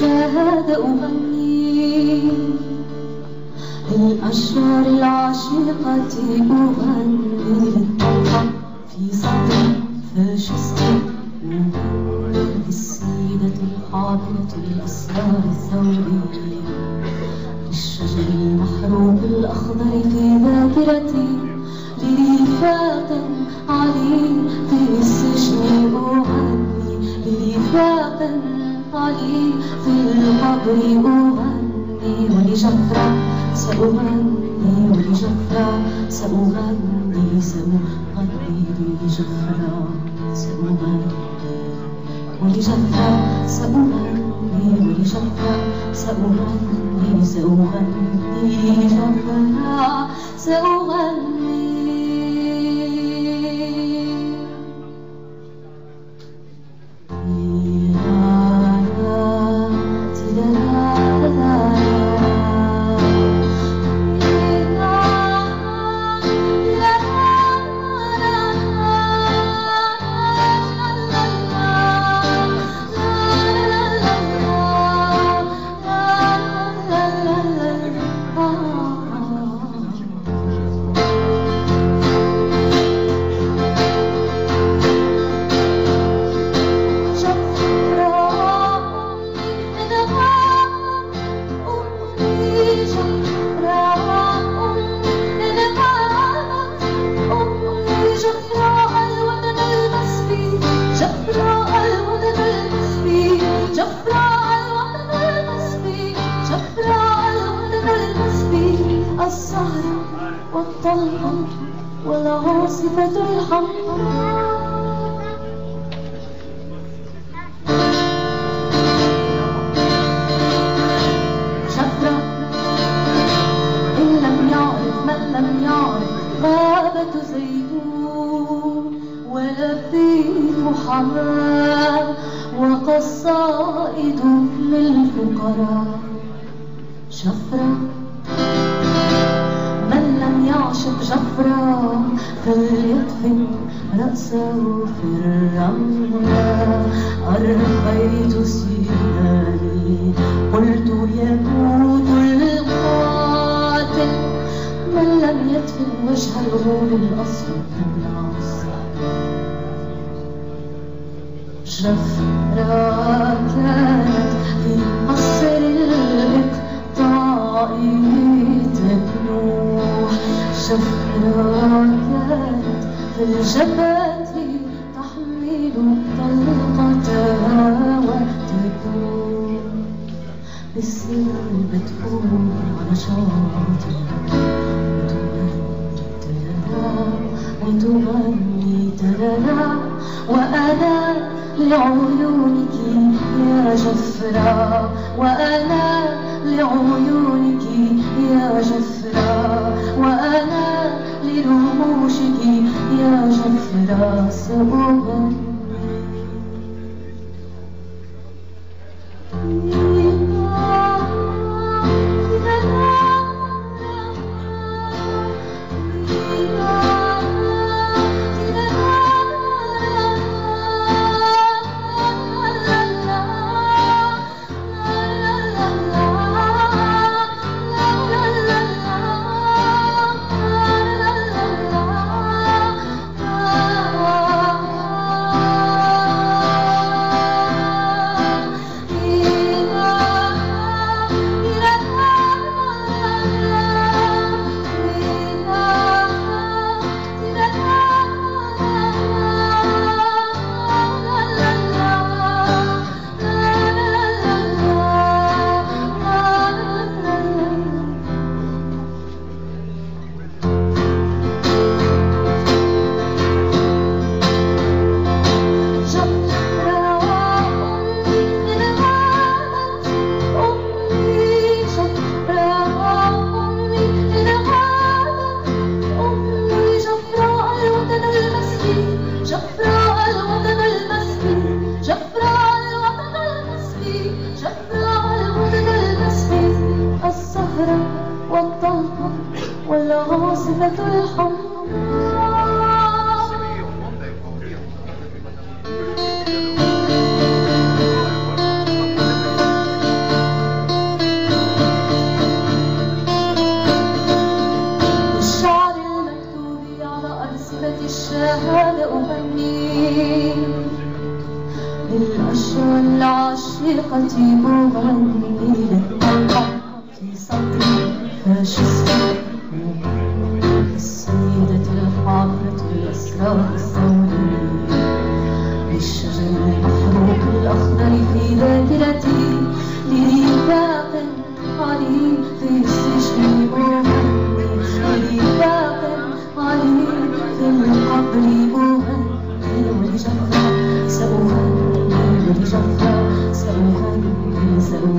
الشهادة أغني للأشجار العشيقة، أغني للطلقة في صدري فاشستي، أغني للسيدة الحاملة الأسرار الثورية، للشجر المحروق الأخضر في ذاكرتي، لرفاق علي في السجن أغني، لرفاق علي في القبر أغني، ولجفرة سأغني، ولجفرة سأغني، سأغني لجفرة سأغني، ولجفرة سأغني، ولجفرة سأغني، سأغني لجفرة سأغني. السهرة والطلقة والعاصفة الحمراء، جفرة إن لم يعرف من لم يعرف غابة زيتون ولفيف حمام وقصائد للفقراء، جفرة يعشق جفرة فليدفن رأسه في الرملة، أرخيت سيداني قلت يموت القاتل من لم يدفن وجهه بالأسود بالعصا، جفرة كانت في قصر الإقطاعي تنوح، جفرة كانت في الجبهة تحمل طلقتها وتكون بالسر مدفون على شاطئ، وتغني ترنا وأنا لعيونك يا جفرة، وأنا لعيونك يا جفرة، وأنا لرموشك يا جفرة سأغني. والطلقة والعاصفة الحمراء. طاقتي مغني للطلقة في صوتي فاشستي السيدة الحافظة الأسرار الثورية للشجر المحروق الأخضر في ذاكرتي لرفاق علي في السجن مغني لرفاق علي في القبر مغني ولجفرة سأغني ولجفرة سأغني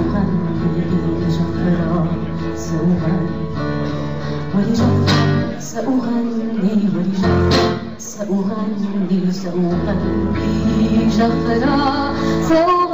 لجفرة سأغني ولجفرة سأغني ولجفرة سأغني جفرة سأغني